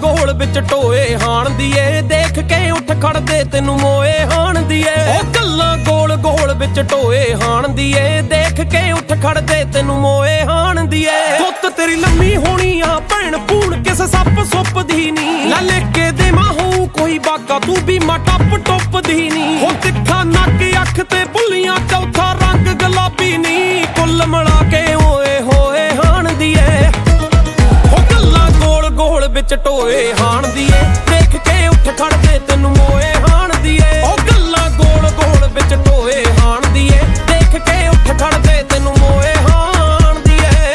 ਗੋਲ ਵਿੱਚ ਟੋਏ ਹਾਣ ਦੀ ਏ ਦੇਖ ਕੇ ਉੱਠ ਖੜਦੇ ਤੈਨੂੰ ਮੋਏ ਹਾਣ ਦੀ ਏ ਉਹ ਗੱਲਾਂ ਗੋਲ ਗੋਲ ਵਿੱਚ ਟੋਏ ਹਾਣ ਦੀ ਏ ਦੇਖ ਕੇ ਉੱਠ ਖੜਦੇ ਤੈਨੂੰ ਮੋਏ ਹਾਣ ਦੀ ਏ ਗੁੱਤ ਤੇਰੀ ਲੰਮੀ ਹੋਣੀ ਆ ਭੈਣ ਭੂਣ ਕਿਸ ਸੱਪ ਸੁੱਪ ਦੀ ਨੀ ਲੈ ਲਿਖ ਕੇ ਦੇ ਮਾਹੂ ਕੋਈ ਬਾਗਾ ਤੂੰ ਵੀ ਮਾ ਟੱਪ ਟੁੱਪ ਦੀ ਨੀ ਹੋ ਤਿੱਖਾ ਨੱਕ ਅੱਖ ਤੇ ਬੁੱਲੀਆਂ ਚੌਥਾ ਰੰਗ ਗੁਲਾਬੀ ਨੀ ਕੁੱਲ ਮਿਲਾ ਕੇ ਓਏ ਹੋਏ ਹਾਣ ਦੀ ਏ ਉਹ ਗੱਲਾਂ ਗੋਲ ਗੋਲ ਵਿੱਚ ਟੋਏ ਹਾਣ ਦੀ ਏ ਦੇਖ ਕੇ ਉੱਠ ਖੜਦੇ ਤੈਨੂੰ ਮੋਏ ਹਾਣ ਦੀ ਏ ਉਹ ਗੱਲਾਂ ਗੋਲ ਗੋਲ ਵਿੱਚ ਟੋਏ ਹਾਣ ਦੀ ਏ ਦੇਖ ਕੇ ਉੱਠ ਖੜਦੇ ਤੈਨੂੰ ਮੋਏ ਹਾਣ ਦੀ ਏ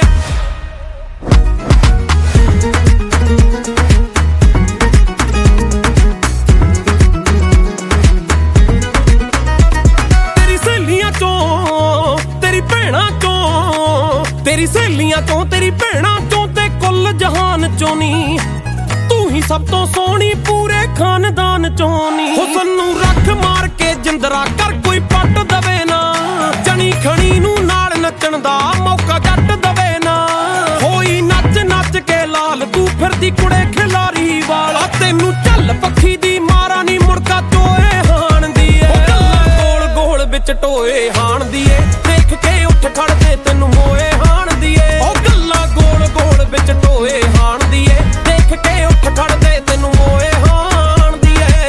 ਤੇਰੀ ਸਹੇਲੀਆਂ ਚੋਂ ਤੇਰੀ ਭੈਣਾਂ ਚੋਂ ਤੇਰੀ ਸਹੇਲੀਆਂ ਚੋਂ ਤੇਰੀ ਭੈਣਾਂ ਚੋਂ ਤੇ ਕੁੱਲ ਜਹਾਨ ਚੋਂ ਨੀ ਤੂੰ ਹੀ ਸਭ ਤੋਂ ਸੋਹਣੀ ਪੂਰੇ ਖਾਨਦਾਨ ਚੋਂ ਨੀ ਹੁਸਨ ਨੂੰ ਰੱਖ ਮਾਰ ਕੇ ਜਿੰਦਰਾ ਕਰ ਕੋਈ ਪੱਟ ਦਵੇ ਨਾ ਜਣੀ ਖਣੀ ਨੂੰ ਨਾਲ ਨੱਚਣ ਦਾ ਮੌਕਾ ਜੱਟ ਦਵੇ ਨਾ ਹੋਈ ਨੱਚ ਨੱਚ ਕੇ ਲਾਲ ਤੂੰ ਫਿਰਦੀ ਕੁੜੇ ਖਿਲਾਰੀ ਵਾਲਾ ਤੈਨੂੰ ਝੱਲ ਪੱਖੀ ਦੀ ਮਾਰਾ ਨੀ ਮੁੜਕਾ ਟੋਏ ਹਾਣ ਦੀ ਏ ਗੋਲ ਗੋਲ ਵਿੱਚ ਟੋਏ ਹਾਣ ਦੀ ਏ ਦੇਖ ਕੇ ਉੱਠ ਖੜਦੇ ਤੈਨੂੰ ਮੋਏ ਹਾਣ ਦੀ ਏ ਉਹ ਗੱਲਾਂ ਗੋਲ ਗੋਲ ਵਿੱਚ ਟੋਏ ਹਾਣ ਦੀ ਏ ਦੇਖ ਕੇ ਉੱਠ ਖੜਦੇ ਤੈਨੂੰ ਮੋਏ ਹਾਣ ਦੀ ਏ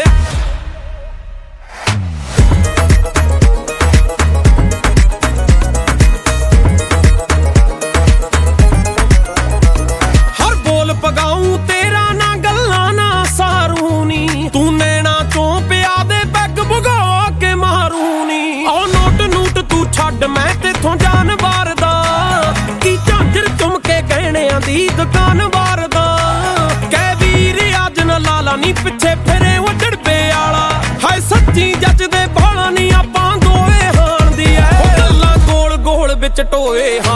ਹਰ ਬੋਲ ਪਗਾਉਂ ਤੇਰਾ ਨਾ ਗੱਲਾਂ ਨਾ ਸਾਰੂ ਨੀ ਤੂੰ ਨੈਣਾ ਚੋਂ ਪਿਆ ਦੇ ਪੈਗ ਭੁਗਾ ਕੇ ਮਾਰੂ ਨੀ ਉਹ ਨੋਟ ਨੂਟ ਤੂੰ ਛੱਡ ਮੈਂ ਤੇਥੋਂ ਜਾਨ ਵਾਰਦਾ ਕੀ ਝਾਂਜਰ ਚੁੰਮ ਕੇ ਗਹਿਣਿਆਂ ਦੀ ਦੁਕਾਨ ਵਾਰਦਾ ਕਹਿ ਵੀਰ ਅੱਜ ਨਾ ਲਾਲਾ ਨੀ ਪਿੱਛੇ ਫਿਰੇ ਉਹ ਝੜਪੇ ਵਾਲਾ ਹਾਏ ਸੱਚੀ ਜੱਜਦੇ ਬਾਲਾ ਨੀ ਆਪਾਂ ਦੋਏ ਹਾਣ ਦੀ ਐ ਗੱਲਾਂ ਗੋਲ ਗੋਲ ਵਿੱਚ ਟੋਏ